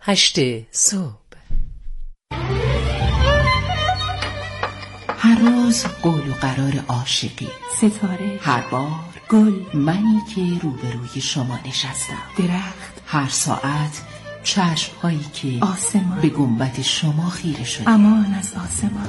8 صبح. هر روز قول و قرار عاشقی، ستاره، هر بار گل، منی که روبروی شما نشستم، درخت، هر ساعت چشم‌هایی که آسمان به گنبد شما خیره شده. امان از آسمان.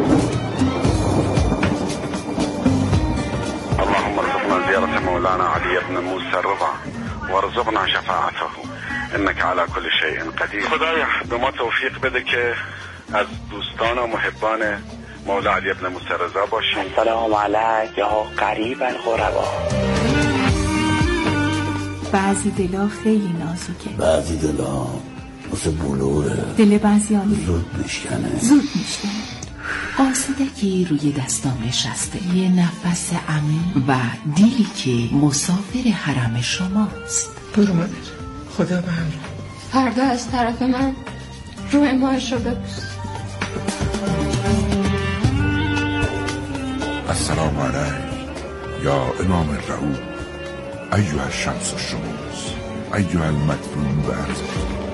اللهم ارزقنا زيارة مولانا علي بن موسى الرضا وارزقنا شفاعته انك على كل شيء قدیر. خدایا به ما توفیق بده که از دوستان و محبان مولا علی بن موسی الرضا باشیم. سلام علیک یا قریب الغربا. بعضی دلا خیلی نازکه، بعضی دلا مثل بلوره، دل بعضیانی زود میشکنه. قاصدکی روی دستام نشسته، یه نفس عمیق و دیلی که مسافر حرم شماست. برو مادر، خدا به همراه. فردا از طرف من روی ماهش رو ببوس. السلام علیک یا امام الرعوب ایها الشمس الشموس ایها المدفون برز.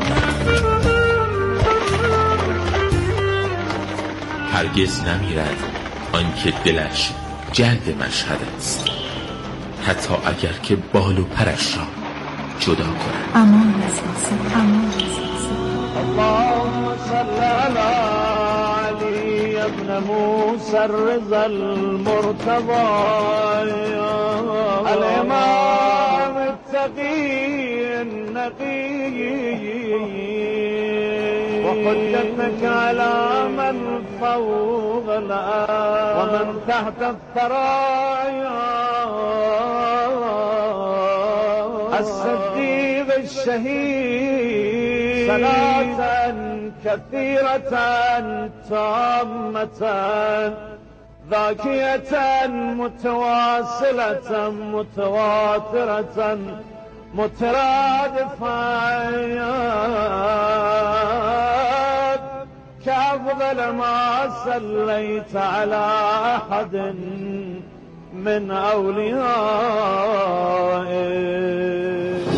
هرگز نمیرد آنکه دلش جلد مشهد است، حتی اگر که بال و پرش را جدا کند. امان از آسمان، امان از آسمان. اللهم صل علی علی ابن موسی الرضا المرتضی الامام التقی النقی وحجتك على من فوق الأرض ومن تحت الثرايا الصديق الشهيد صلاة كثيرة تامة ذاكية متواصلة متواترة مترادفات كأفضل ما صليت على أحد من أوليائه.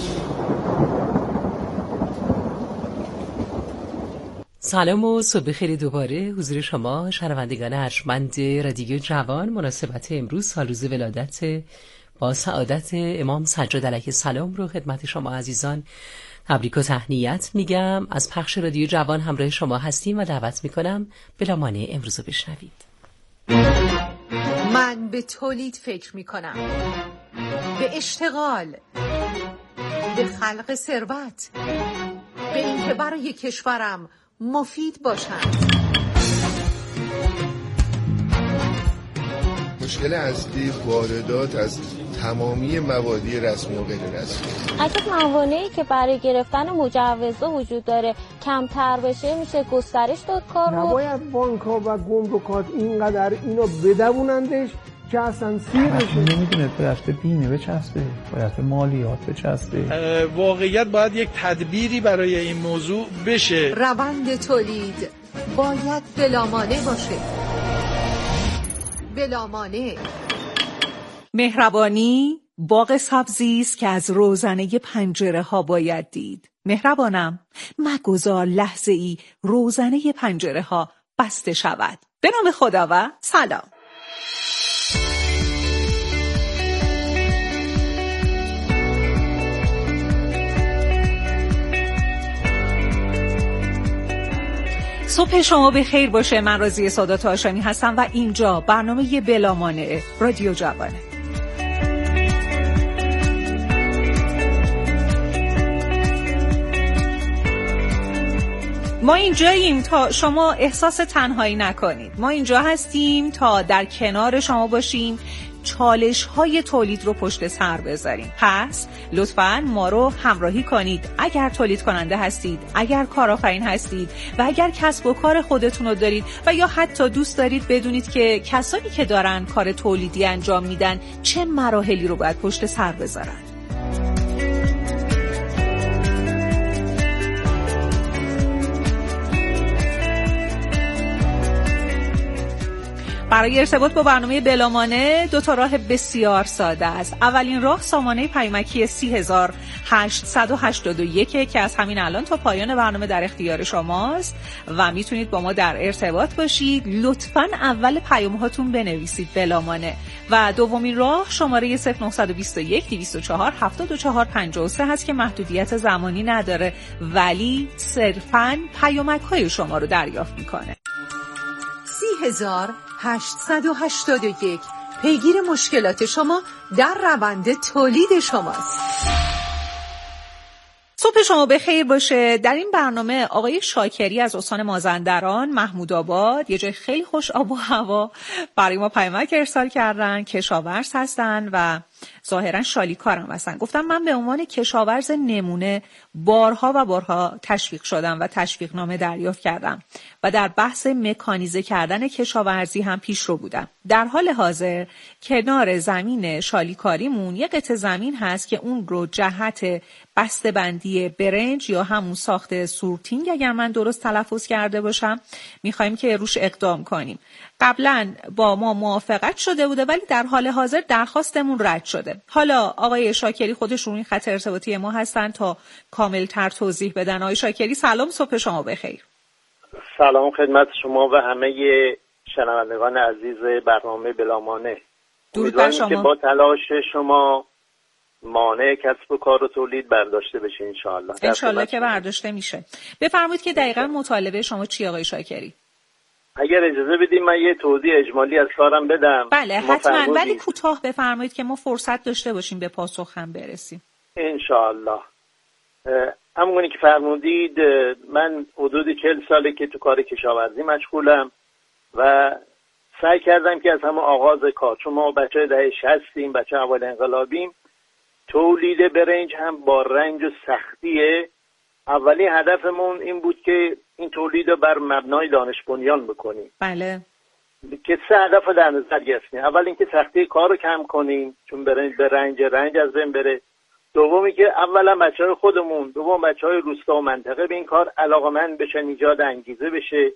سلام و صبح خیر دوباره حضور شما شنوندگان ارجمند رادیو جوان. مناسبت امروز سال روز ولادت با سعادت امام سجاد علیه السلام رو خدمت شما عزیزان تبریک و تهنیت میگم. از پخش رادیو جوان همراه شما هستیم و دعوت میکنم بلا مانع امروز رو بشنوید. من به تولید فکر میکنم، به اشتغال، به خلق ثروت، به اینکه برای کشورم مفید باشم. مشکل اصلی واردات از تمامی موادی رسمی و غیر رسمی. اگه موانعی که برای گرفتن مجوزها وجود داره کمتر بشه میشه گسترش داد کار رو. نباید بانک‌ها و گمرکات اینقدر اینو بدونندش که اصلا سیر بشه. نمیدونه باید به بیمه بچسبه، باید به مالیات بچسبه. واقعیت باید یک تدبیری برای این موضوع بشه. روند تولید باید بلامانع باشه. بلامانع. مهربانی باغ سبزی است که از روزنه پنجره ها باید دید. مهربانم مگذار لحظه ای روزنه پنجره ها بسته شود. به نام خدا و سلام. صبح شما به خیر باشه. من راضیه سادات هاشمی هستم و اینجا برنامه بلامانع رادیو جوانه. ما اینجاییم تا شما احساس تنهایی نکنید. ما اینجا هستیم تا در کنار شما باشیم، چالش‌های تولید رو پشت سر بذاریم. پس لطفاً ما رو همراهی کنید. اگر تولید کننده هستید، اگر کارآفرین هستید و اگر کسب و کار خودتون رو دارید و یا حتی دوست دارید بدونید که کسانی که دارن کار تولیدی انجام میدن چه مراحلی رو باید پشت سر بذارن. برای ارتباط با برنامه بلامانه 2 راه بسیار ساده است. اولین راه سامانه پیامکی 30881 که از همین الان تا پایان برنامه در اختیار شماست و میتونید با ما در ارتباط باشید. لطفاً اول پیام هاتون بنویسید بلامانه. و دومین راه شماره 0921 204 7453 هست که محدودیت زمانی نداره ولی صرفاً پیامک های شما رو دریافت میکنه. 3881 پیگیر مشکلات شما در روند تولید شماست. صبح شما بخیر باشه. در این برنامه آقای شاکری از استان مازندران محمود آباد، یه جای خیلی خوش آب و هوا، برای ما پیامک ارسال کردن. کشاورز هستن و ظاهرا شالیکارم هستن. گفتم من به عنوان کشاورز نمونه بارها و بارها تشویق شدم و تشویق نامه دریافت کردم و در بحث مکانیزه کردن کشاورزی هم پیشرو بودم. در حال حاضر کنار زمین شالیکاریمون یه قطعه زمین هست که اون رو جهت بسته‌بندی برنج یا همون ساخت سورتینگ اگر من درست تلفظ کرده باشم میخوایم که روش اقدام کنیم. قبلا با ما موافقت شده بوده ولی در حال حاضر درخواستمون رد شده. حالا آقای شاکری خودشون این خط ارتباطی ما هستن تا کاملتر توضیح بدن. آقای شاکری سلام، صبح شما بخیر. سلام خدمت شما و همه شنوندگان عزیز برنامه بلامانه. درود بر شما. که با تلاش شما مانع کسب و کار و تولید برداشته بشه انشاءالله. انشاءالله که برداشته میشه. بفرمایید که دقیقاً مطالبه شما چیه آقای شاکری؟ اگر اجازه بدیم من یه توضیح اجمالی از کارم بدم. بله حتما، ولی کوتاه بفرمایید که ما فرصت داشته باشیم به پاسخ هم برسیم انشاءالله. همونی که فرمودید من حدود 40 ساله که تو کار کشاورزی مشغولم و سعی کردم که از همه آغاز کار، چون ما بچه دهه 60 بچه اول انقلابیم، تولید برنج هم با رنج و سختیه. اولی هدفمون این بود که این تولید رو بر مبنای دانش بنیان بکنیم. بله. که 3 هدف رو در نظر گرفتیم. اول اینکه سختی کار رو کم کنیم چون رنج از بین بره. دومی که اولا بچه‌های خودمون، دوم بچه‌های روستا و منطقه به این کار علاقه‌مند بشن، ایجاد انگیزه بشه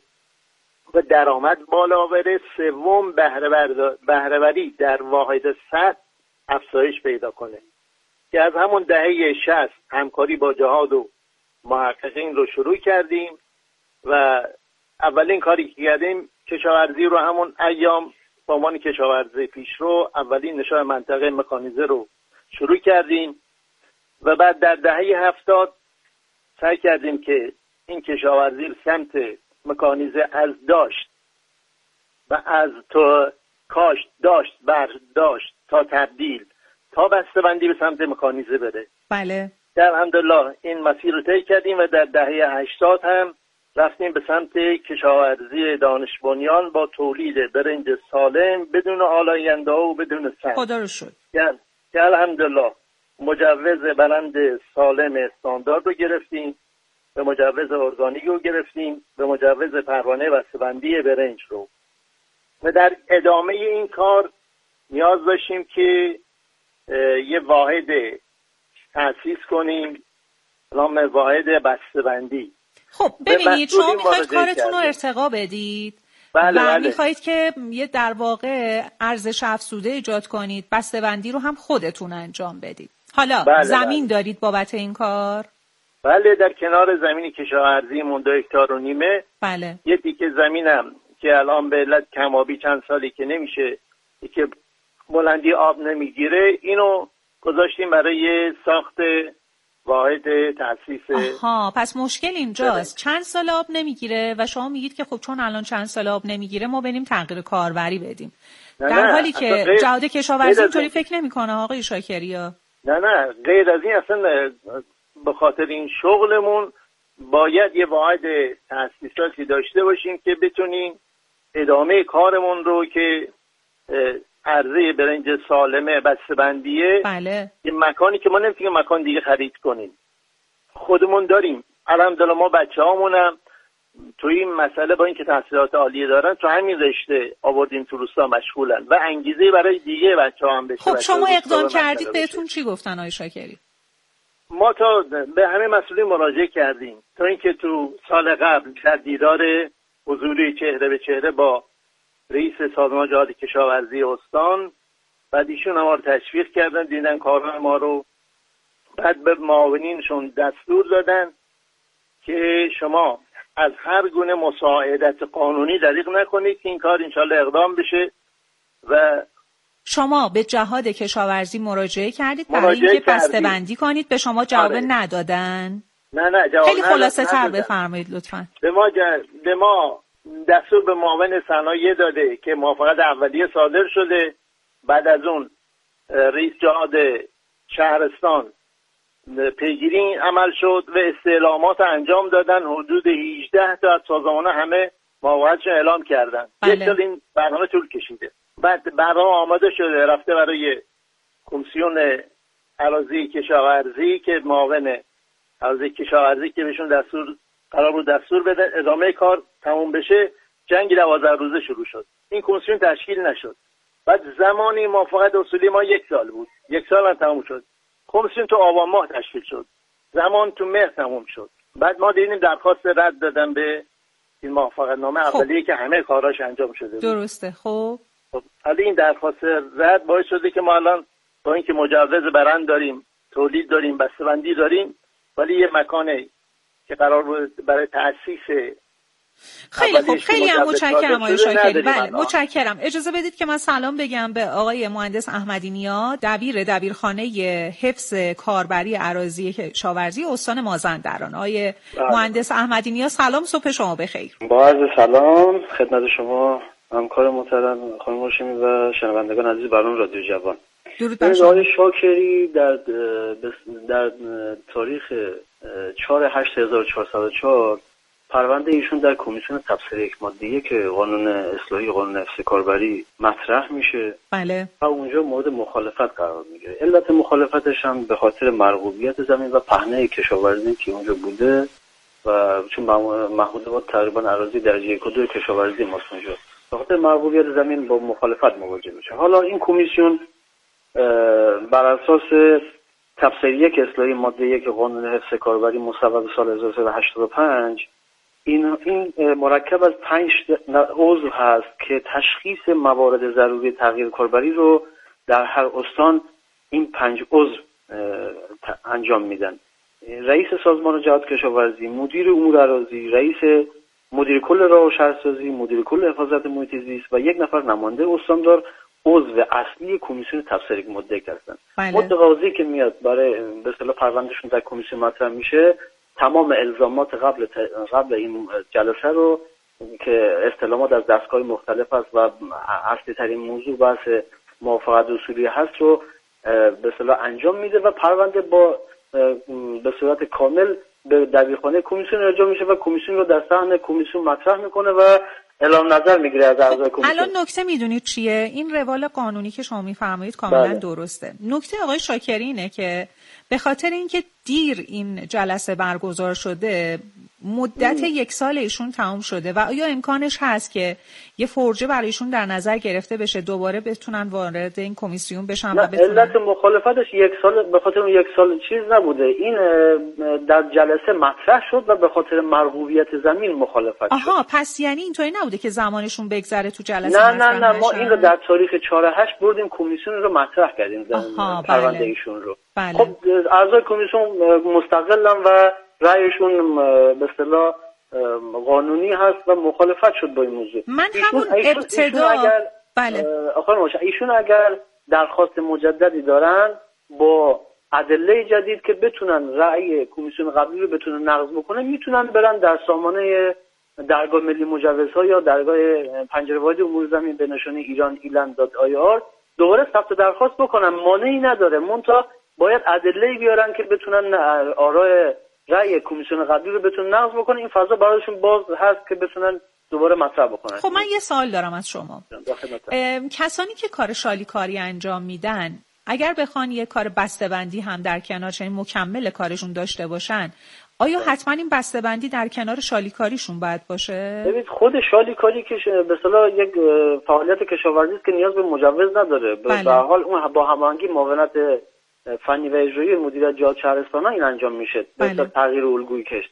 و درآمد بالا بره. سوم بهره‌وری در واحد سطح افزایش پیدا کنه که از همون دهه 60 همکاری با جهاد و محققین رو شروع کردیم و اولین کاری که کردیم کشاورزی رو همون ایام با عنوان کشاورزی پیشرو اولین نشان منطقه مکانیزه رو شروع کردیم و بعد در دهه 70 سعی کردیم که این کشاورزی رو سمت مکانیزه از داشت و از تا کاشت داشت برداشت تا تبدیل تا بسته‌بندی به سمت مکانیزه بره. بله. در الحمدلله این مسیر رو طی کردیم و در دهه 80 هم رفتیم به سمت کشاورزی دانش بنیان با تولید برنج سالم بدون آلاینده و بدون سم. خدا رو شکر. که الحمدلله مجوز برند سالم استاندارد رو گرفتیم، به مجوز ارگانیک رو گرفتیم، به مجوز پروانه بسته‌بندی برنج رو. و در ادامه این کار نیاز داشتیم که یه واحد تأسیس کنیم، نام واحد بسته‌بندی. خب ببینید شما میخواید کارتون رو ارتقا بدید. بله. میخواید که یه در واقع ارزش افزوده ایجاد کنید، بسته‌بندی رو هم خودتون انجام بدید. حالا زمین دارید بابت این کار؟ بله، در کنار زمین کشاورزی مون 2.5 هکتار. بله. یه تیکه زمینم که الان به علت کمابی چند سالی که نمیشه، که بلندی آب نمیگیره، اینو گذاشتیم برای ساخت واحد تأسیس. آها، پس مشکل اینجاست. چند سال آب نمیگیره و شما میگید که خب چون الان چند سال آب نمیگیره ما بریم تغییر کاربری بدیم. در حالی که جهاد کشاورزی اینطوری فکر نمیکنه آقای شاکری ها. نه غیر از این اصلا به خاطر این شغلمون باید یه واحد تأسیساتی داشته باشیم که بتونیم ادامه کارمون رو که عرضه برنج سالمه بسته‌بندیه. بله. یه مکانی که ما نمیتونیم مکان دیگه خرید کنیم، خودمون داریم. الحمدلله ما بچه‌هامونم تو این مسئله با اینکه تحصیلات عالیه دارن تو همین رشته آوردیم تو روستا مشغولن و انگیزه برای دیگه بچه‌ها هم بشه. خب شما اقدام کردید، بهتون چی گفتن آقای شاکری؟ ما تا به همه مسئولین مراجعه کردیم تا اینکه تو سال قبل در دیدار حضوری چهره به چهره با رئیس سازمان جهاد کشاورزی استان. بعد ایشون ما رو تشویق کردن، دیدن کارهای ما رو، بعد به معاونینشون دستور دادن که شما از هر گونه مساعدت قانونی دریغ نکنید که این کار انشالله اقدام بشه. و شما به جهاد کشاورزی مراجعه کردید برای اینکه بسته‌بندی کنید، به شما جواب ندادن؟ نه جواب خیلی خلاصه تر بفرمایید لطفاً. به ما دستور به معاون صنایع داده که موافقت اولیه صادر شده. بعد از اون رئیس جهاد شهرستان پیگیری عمل شد و استعلامات انجام دادن. حدود 18 تا از سازمان‌ها همه موافقتشون اعلام کردن. یک سال این برنامه طول کشیده. بعد برنامه آماده شده، رفته برای کمیسیون اراضی کشاورزی که معاون اراضی کشاورزی که بهشون قرار بود دستور بده ادامه کار تموم بشه. جنگ 12 روزه شروع شد. این کمیسیون تشکیل نشد. بعد زمانی موافقت اصولی ما 1 سال بود. 1 سال هم تموم شد. کمیسیون تو آبان ماه تشکیل شد. زمان تو مهر تموم شد. بعد ما دیدیم درخواست رد دادن به این موافقت نامه اولیه که همه کاراش انجام شده بود. درسته. خب حالا این درخواست رد باعث شده که ما الان با اینکه مجوز برند داریم، تولید داریم، بسته‌بندی داریم، ولی یه مکانی که قرار بود برای تأسیس خیلی خوب، خیلی هم متشکرم آقای شاکری. بله متشکرم. اجازه بدید که من سلام بگم به آقای مهندس احمدی نیا، دبیرخانه حفظ کاربری اراضی کشاورزی استان مازندران. آقای مهندس احمدی نیا سلام، صبح شما بخیر. با عرض سلام خدمت شما همکار محترم خانم هاشمی و شنوندگان عزیز برنامه رادیو جوان. درود بر شما. آقای شاکری در تاریخ 4/8/1404 پرونده ایشون در کمیسیون تفسیر 1 ماده 1 قانون اصلاحی قانون حفظ کاربری مطرح میشه. بله. و اونجا مورد مخالفت قرار میگیره. علت مخالفتش هم به خاطر مرغوبیت زمین و پهنه کشاورزی که اونجا بوده و چون محدودات تقریبا اراضی درجه 1 و 2 کشاورزی ماست اونجا. به خاطر مرغوبیت زمین با مخالفت مواجه میشه. حالا این کمیسیون بر اساس تفسیر 1 اصلاحی ماده 1 قانون حفظ کاربری مصوب سال 1385 این مرکب از 5 عضو هست که تشخیص موارد ضروری تغییر کاربری رو در هر استان این 5 عضو انجام میدن. رئیس سازمان جهاد کشاورزی، مدیر امور اراضی، رئیس مدیر کل راه و شهرسازی، مدیر کل حفاظت محیط زیست و 1 نفر نماینده استاندار عضو اصلی کمیسیون تفسیر 1 ماده 1 هستن. متقاضی که میاد برای به اصطلاح پروندهشون در کمیسیون مطرح میشه، تمام الزامات قبل این جلسه رو که استلامات از دستگاه مختلف است و اصلی ترین موضوع بحث موافقت اصولی هست رو به اصطلاح انجام میده و پرونده به صورت کامل به دبیرخانه کمیسیون ارجاع میشه و کمیسیون رو در صحن کمیسیون مطرح میکنه و اعلام نظر میگیره از اعضای کمیسیون. الان نکته میدونید چیه؟ این روال قانونی که شما میفرمایید کاملا بله. درسته. نکته آقای شاکری اینه که به خاطر اینکه دیر این جلسه برگزار شده مدت 1 سال ایشون تمام شده و آیا امکانش هست که یه فرجه برای ایشون در نظر گرفته بشه دوباره بتونن وارد این کمیسیون بشن و بتونن؟ علت مخالفتش 1 سال به خاطر اون 1 سال چیز نبوده، این در جلسه مطرح شد و به خاطر مرغوبیت زمین مخالفت شد. آها، پس یعنی اینطوری نبوده که زمانشون بگذره تو جلسه؟ نه ما این رو در تاریخ 4/8 بردیم کمیسیون رو مطرح کردیم پرونده ایشون رو. بله. خب اعضای کمیسیون مستقلن و رأیشون به اصطلاح قانونی هست و مخالفت شد با این موضوع. من همون ابتدا بله ایشون اگر درخواست مجددی دارن با ادله جدید که بتونن رأی کمیسیون قبلی رو بتونن نقض بکنن، میتونن برن در سامانه درگاه ملی مجوزها یا درگاه پنجره واحد امور زمین به نشانی iran.ir دوباره ثبت درخواست بکنن، مانعی نداره. منتها باید ادله بیارن که بتونن آراء رأی کمیسیون قبلی رو بتونن نقض بکنن. این فضا برایشون باز هست که بتونن دوباره مطرح بکنن. خب من یه سوال دارم از شما. کسانی که کار شالیکاری انجام میدن اگر بخوان یه کار بسته‌بندی هم در کنار چنین مکمل کارشون داشته باشن، آیا حتما این بسته‌بندی در کنار شالیکاریشون باید باشه؟ ببینید خود شالیکاری که به اصطلاح یک فعالیت کشاورزی است که نیاز به مجوز نداره. به هر حال اون با هماهنگی معاونت فنی و اجرایی مدیریت جهاد شهرستان‌ها این انجام میشه. به تغییر الگوی کشت.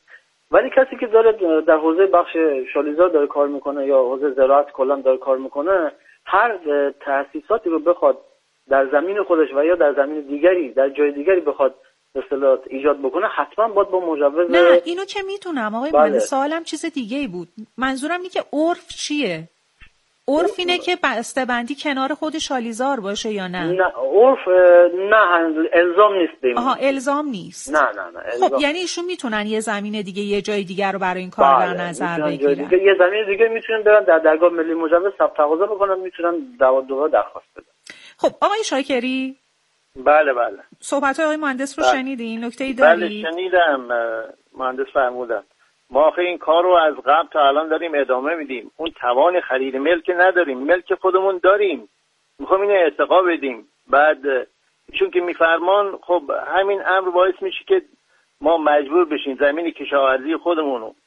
ولی کسی که داره در حوزه بخش شالیزار داره کار میکنه یا حوزه زراعت کلا داره کار میکنه، هر تأسیساتی رو بخواد در زمین خودش و یا در زمین دیگری در جای دیگری بخواد اصطلاحات ایجاد بکنه، حتما باید با مجوز. نه اینو که میتونم آقای مهندس، سوالم چیز دیگه ای بود. منظورم اینه که عرف چیه؟ عرف اینه که بسته‌بندی کنار خود شالیزار باشه یا نه؟ نه عرف نه، الزام نیست بیم. آها الزام نیست. نه خب یعنی ایشون میتونن یه زمین دیگه یه جای دیگر رو برای این کار در نظر بگیرن. یه زمین دیگه میتونن برن در درگاه ملی مجوز ثبت تقاضا بکنن، میتونن دوباره درخواست بدن. خب آقای شاکری، بله صحبت آقای مهندس رو شنیدین؟ نکته‌ای داری؟ بله شنیدم. مهندس فرمودن ما آخه این کار رو از قبل تا الان داریم ادامه میدیم. اون توان خرید ملک نداریم، ملک خودمون داریم، میخوام اینو ارتقا بدیم. بعد چون که میفرمان خب همین امر باعث میشه که ما مجبور بشیم زمین کشاورزی خودمون رو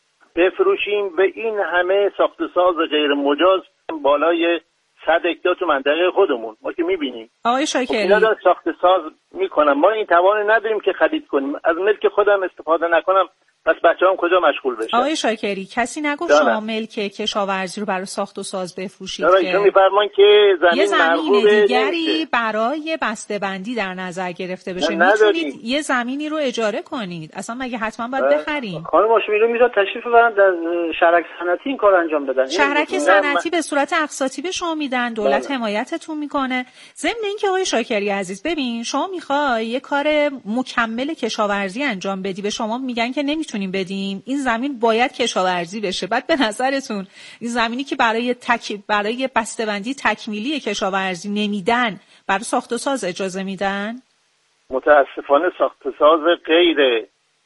بفروشیم به این همه ساخت و ساز غیر مجاز بالای 100 هکتار تو منطقه خودمون. ما که میبینیم آقای شاکری اینا دارن ساخت ساز میکنن، ما این توان نداریم که خرید کنیم. از ملک خودم استفاده نکنم پس بچه‌ام کجا مشغول بشن؟ آقای شاکری کسی نگفت شما ملک کشاورزی رو برای ساخت و ساز بفروشید که ایشون میفرمان که یه زمین دیگری برای بسته‌بندی در نظر گرفته بشه. میتونید یه زمینی رو اجاره کنید، اصلا مگه حتما باید بخرین؟ خانم هاشمی میذارن تشریف ببرن در شهرک صنعتی این کار انجام بدن. شهرک صنعتی به صورت اقساطی به شما میدن، دولت حمایتتون میکنه. ضمن اینکه آقای شاکری عزیز ببین شما میخوای یه کار مکمل کشاورزی انجام بدی، به شما میگن که نمیتونیم بدیم، این زمین باید کشاورزی بشه. بعد به نظرتون این زمینی که برای بسته‌بندی تکمیلی کشاورزی نمیدن، برای ساخت و ساز اجازه میدن؟ متاسفانه ساخت و ساز غیر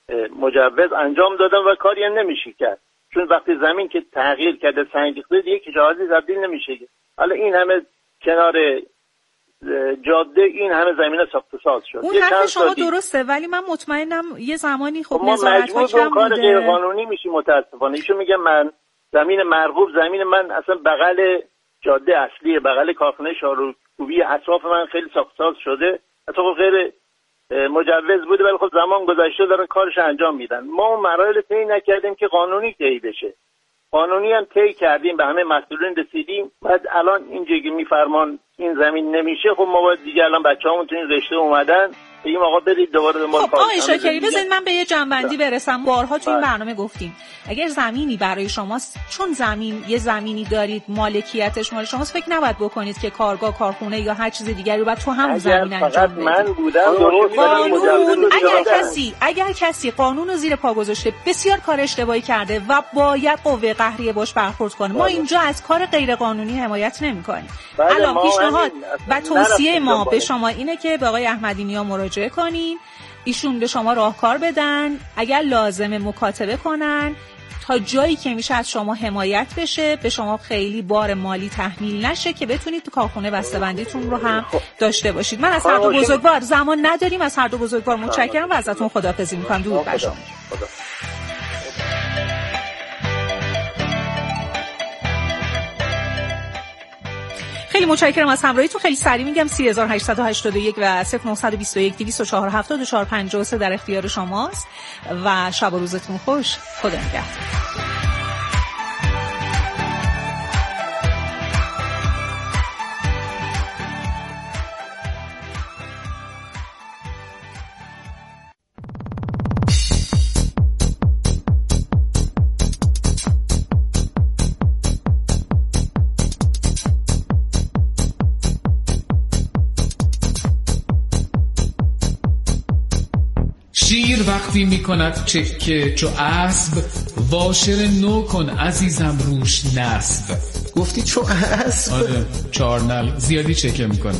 مجوز انجام دادن و کاری هم نمیشه کرد، چون وقتی زمین که تغییر کرده سنگیخته دیگه کشاورزی تبدیل نمیشه. حالا این همه کنار جاده این همه زمینه ساخت و ساز شد. اون حرف شما درسته، ولی من مطمئنم یه زمانی خب نظارت‌ها کم بوده. کار غیر قانونی میشه متاسفانه. ایشون میگه من زمین مرغوب، زمین من اصلا بغل جاده اصلیه، بغل کارخانه شاروکوبی، اطراف من خیلی ساخت ساز شده، اصلا غیر مجوز بوده، ولی خب زمان گذشته دارن کارش انجام میدن. ما اون مراحل طی نکردیم که قانونی طی بشه. قانونی هم طی کردیم، به همه مسئولین رسیدیم. بعد الان اینجایی که میفرمان این زمین نمیشه، خب ما باید دیگه الان بچه‌هامون تو این رشته اومدن بگیم آقا برید دوباره دنبال کار. آقای شاکری بذارید من به یه جنبندی برسم. بارها تو این برنامه گفتیم اگر زمینی برای شماست، چون یه زمینی دارید مالکیتش مال شماست، فکر نباید بکنید که کارگاه، کارخونه یا هر چیز دیگری رو بعد تو همون زمین انجام بدید. من بودم اگر کسی قانون رو زیر پا گذاشته بسیار کار اشتباهی کرده و باید قوه قهریه باش برخورد کنه. ما اینجا از کار غیر قانونی حمایت نمی‌کنیم. الان پیشنهاد و توصیه ما به شما اینه که به آقای احمدی نیا مراجعه کنین، ایشون به شما راهکار بدن، اگر لازمه مکاتبه کنن تا جایی که میشه از شما حمایت بشه، به شما خیلی بار مالی تحمیل نشه که بتونید تو کارخونه بسته‌بندیتون رو هم داشته باشید. من از هر دو بزرگوار زمان نداریم، از هر دو بزرگوار متشکرم و ازتون خداحافظی می‌کنم. درود بر شما. خیلی متشکرم از همراهیتون. خیلی سریع میگم 3881 و 0921 204 74 53 در اختیار شماست و شب و روزتون خوش. خدا نگهدار. شیر وقتی میکند چکه چو اسب، واشر نو کن عزیزم روش نصب. گفتی چو اسب؟ آره 4 نل زیادی چکه میکنه.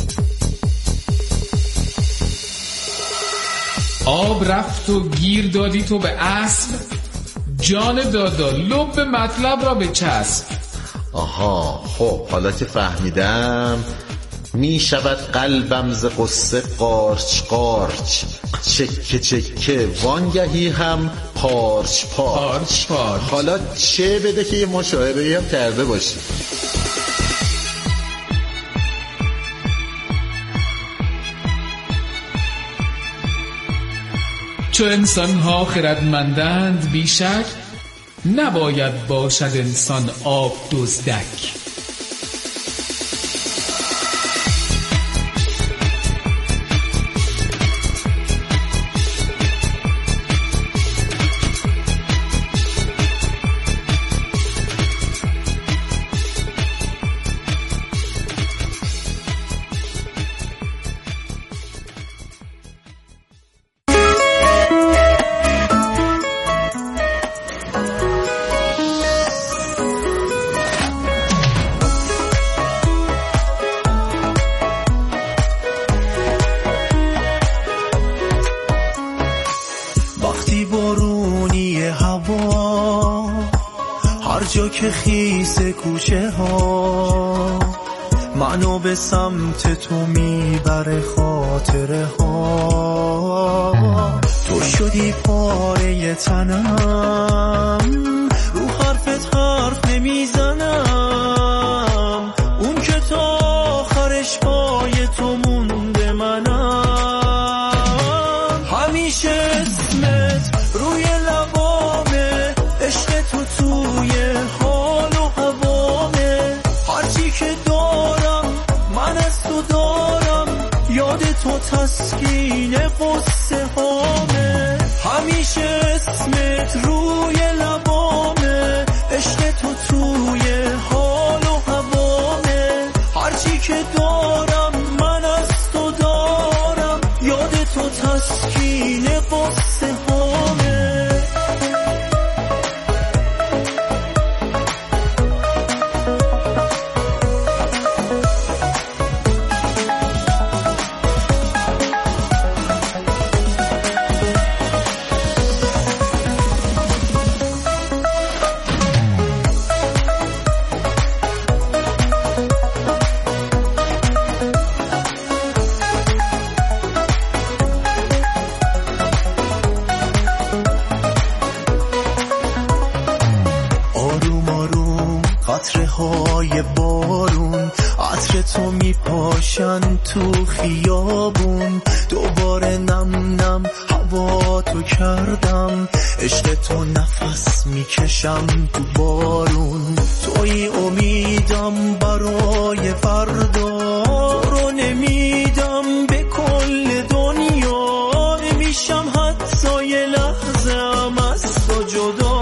آب رفت و گیر دادی تو به اسب، جان دادا لب مطلب را به چسب. آها خب حالا که فهمیدم، می شود قلبم ز قصه قارچ قارچ، چکه چکه وانگهی هم پارچ پارچ. حالا چه بده که یه مشاهده‌ای هم کرده باشی. چو انسان‌ها خردمندند بیشک، نباید باشد انسان آب دزدک. که خیس کوچه ها منو به سمت تو میبره خاطره ها. تو شدی پاره تنم، رو حرفت حرف نمیزنم، اون که تا آخرش پای تو مونده منم. همیشه اسمت روی لبامه، عشق تو توی حال و هوامه، هرچی که دارم من از تو دارم، یاد تو تسکین قصه هامه. همیشه اسمت روی لبامه، عشق تو توی حال و هوامه، هرچی که دارم من از تو دارم، یاد تو تسکین قصه هامه. قطره‌های بارون عطر تو میپاشن تو خیابون، دوباره نم نم هوا تو کردم، عشق تو نفس میکشم تو بارون. توی امیدم برای فردا، رو نمیدم به کل دنیا، نمیشم حتی یه لحظه هم از تو جدا.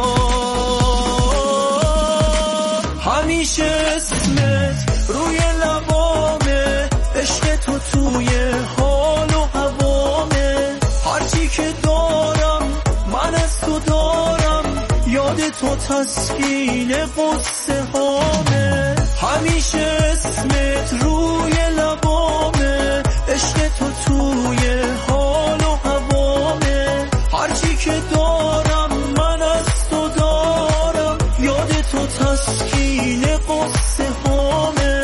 همیشه اسمت روی لبامه، عشق تو توی حال و هوامه، هرچی که دارم من از تو دارم، یاد تو تسکین قصه هامه. همیشه اسمت روی لبامه، عشق تو توی حال و هوامه، هرچی که دارم من از تو دارم، یاد تو تسکین قصه هامه.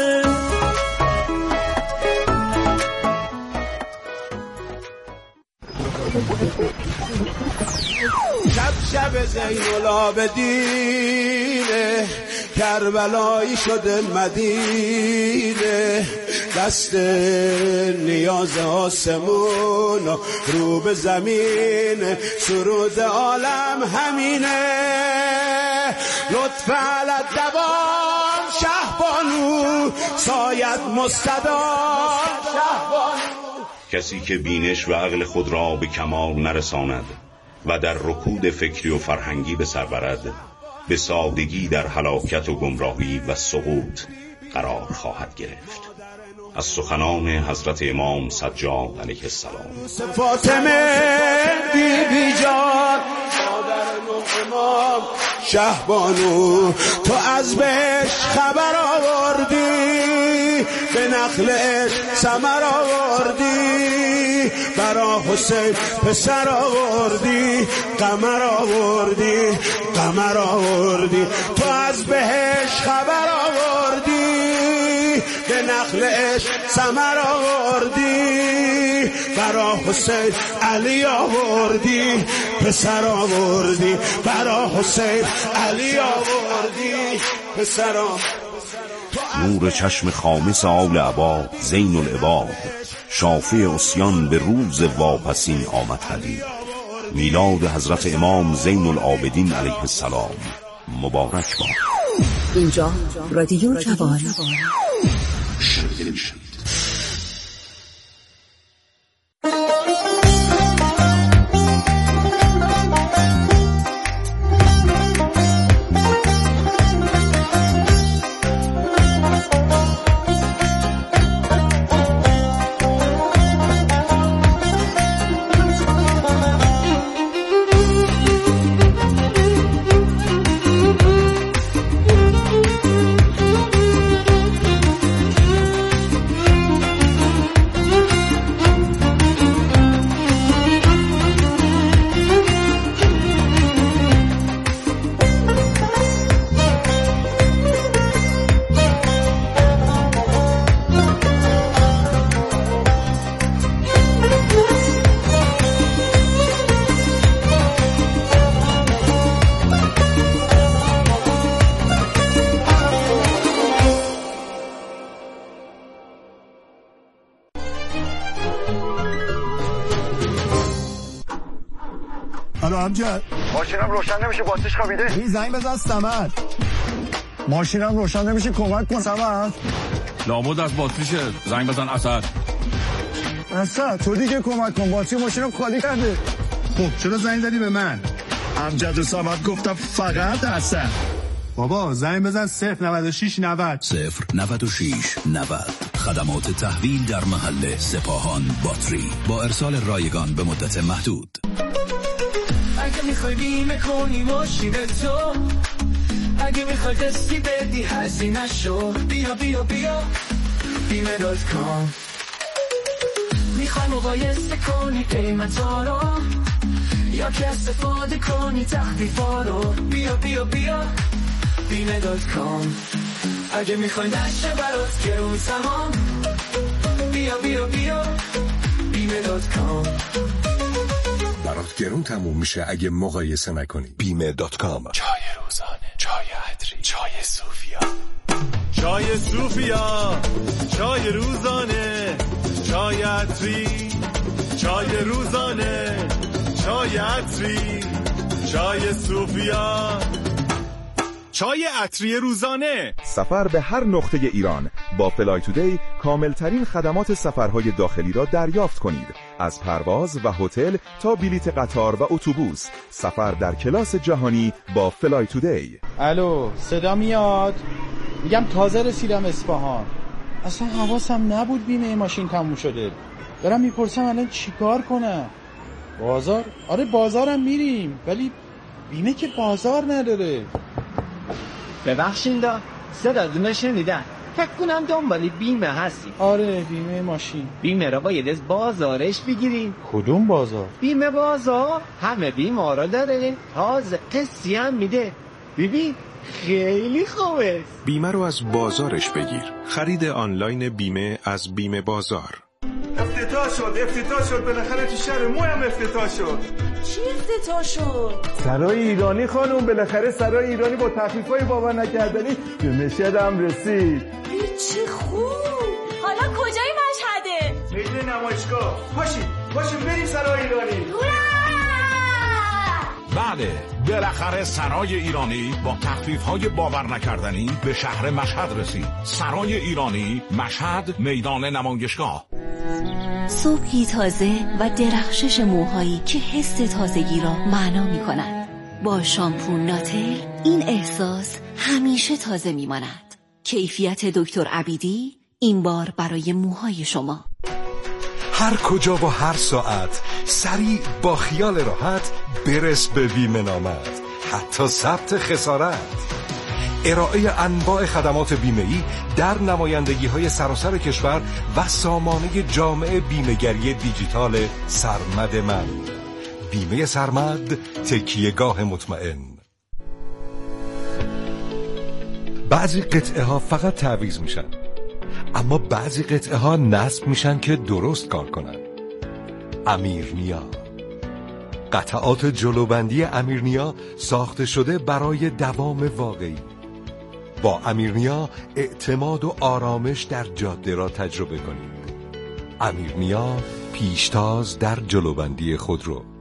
شب زین العابدینه، کربلایی شده مدینه، دست نیاز آسمون و رو به زمین، سرود عالم همینه. لطف علت دوام شهبانو، سایت مستدام شهبانو. کسی که بینش و عقل خود را به کمال نرساند و در رکود فکری و فرهنگی به سر برد، به سادگی در هلاکت و گمراهی و سقوط قرار خواهد گرفت. از سخنان حضرت امام سجاد علیه السلام. فاطمه بی بی جان، مادر نو امام شهبانو، تو از بهش خبر آوردی، به نخلش ثمر آوردی، برا حسین پسر آوردی، قمر آوردی، قمر آوردی، تو از بهش خبر آوردی، به نخلش ثمر آوردی، برا حسین علی آوردی، پسر آوردی، برا حسین علی آوردی، پسر آوردی. نور چشم خامس آل عباد زین العباد، شافع عصیان به روز واپسین آمد پدید. میلاد حضرت امام زین العابدین علیه السلام مبارک باد. اینجا رادیو جوان. امجد ماشینم روشن نمیشه، باتریش خوابیده. این زنگ بزن صمد. ماشینم روشن نمیشه، کمک کن صمد. لابد از باتریشه، زنگ بزن اسد. اسد تو دیگه کمک کن، باتری ماشینم خالی کرده. خب چرا زنگ زدی به من؟ امجد و صمد گفتم فقط اسد. بابا زنگ بزن 096 90 096 90. خدمات تحویل در محل سپاهان باتری با ارسال رایگان به مدت محدود. اگه میخوای بیمه کنی ماشین تو، اگه میخوای دستی بدی هزینه شو، بیا بیا بیا بیمه .com. میخوای مقایسه کنی قیمتا رو یا که استفاده کنی تخفیفا رو، بیا بیا بیا بیمه .com. اگه میخوای نشه برات گرون تمام، بیا بیا بیا بیمه .com. برات گرون تموم میشه اگه مقایسه نکنی. بیمه .com. چای روزانه، چای عطری، چای صوفیا، چای صوفیا، چای روزانه، چای عطری، چای روزانه، چای عطری، چای صوفیا، چای عطری روزانه. سفر به هر نقطه ایران با فلای تودی کاملترین خدمات سفرهای داخلی را دریافت کنید. از پرواز و هتل تا بلیت قطار و اتوبوس، سفر در کلاس جهانی با فلای تودی. الو صدا میاد؟ میگم تازه رسیدم اصفهان، اصلا حواسم نبود بیمه ماشین تموم شده. دارم میپرسم الان چیکار کنم؟ بازار؟ آره بازارم میریم، ولی بیمه که بازار نداره. ببخشید صدا شنیدن، فکر کنم دنبالی بیمه هستی. آره بیمه ماشین. بیمه را باید از بازارش بگیریم. کدوم بازار؟ بیمه بازار همه بیمه را داره، تازه قسطی هم میده. ببین خیلی خوبه. بیمه رو از بازارش بگیر. خرید آنلاین بیمه از بیمه بازار. افتتاح شد بالاخره تو شهر مویم افتتاح شد. چی افتتاح شد؟ سرای ایرانی خانم، بالاخره سرای ایرانی با تخفیفای باور نکردنی به مشهد هم رسید. چه خوب. حالا کجای مشهده؟ میدون نمایشگاه. پاشید بریم سرای ایرانی. بله، بالاخره سرای ایرانی با تخفیف‌های باور نکردنی به شهر مشهد رسید. سرای ایرانی، مشهد، میدان نمایشگاه. صبحی تازه و درخشش موهایی که حس تازگی را معنا می‌کنند. با شامپو ناتل این احساس همیشه تازه می‌ماند. کیفیت دکتر عبیدی این بار برای موهای شما. هر کجا و هر ساعت سریع با خیال راحت برس به بیمه نامت، حتی ثبت خسارت. ارائه انواع خدمات بیمه‌ای در نمایندگی‌های سراسر کشور و سامانه جامع بیمه‌گری دیجیتال سرمد من. بیمه سرمد، تکیهگاه مطمئن. بعضی قطعه ها فقط تعویض میشن، اما بعضی قطعه ها نصب میشن که درست کار کنن. امیرنیا، قطعات جلوبندی امیرنیا ساخته شده برای دوام واقعی. با امیرنیا اعتماد و آرامش در جاده را تجربه کنید. امیرنیا، پیشتاز در جلوبندی خودرو.